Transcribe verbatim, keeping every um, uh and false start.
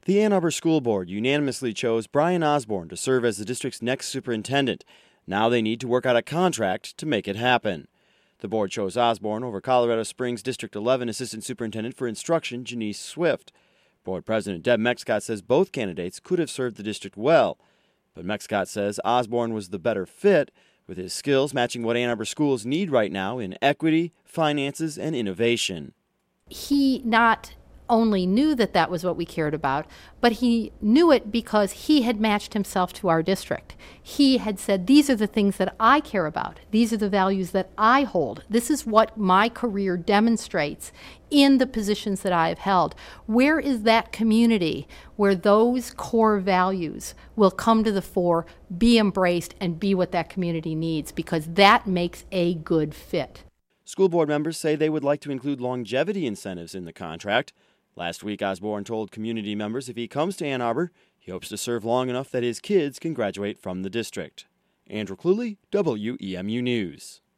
The Ann Arbor School Board unanimously chose Brian Osborne to serve as the district's next superintendent. Now they need to work out a contract to make it happen. The board chose Osborne over Colorado Springs District eleven Assistant Superintendent for Instruction Janice Swift. Board President Deb Mexcott says both candidates could have served the district well, but Mexcott says Osborne was the better fit, with his skills matching what Ann Arbor schools need right now in equity, finances, and innovation. He not only knew that that was what we cared about, but he knew it because he had matched himself to our district. He had said, these are the things that I care about. These are the values that I hold. This is what my career demonstrates in the positions that I have held. Where is that community where those core values will come to the fore, be embraced, and be what that community needs? Because that makes a good fit. School board members say they would like to include longevity incentives in the contract. Last week, Osborne told community members if he comes to Ann Arbor, he hopes to serve long enough that his kids can graduate from the district. Andrew Cluley, W E M U News.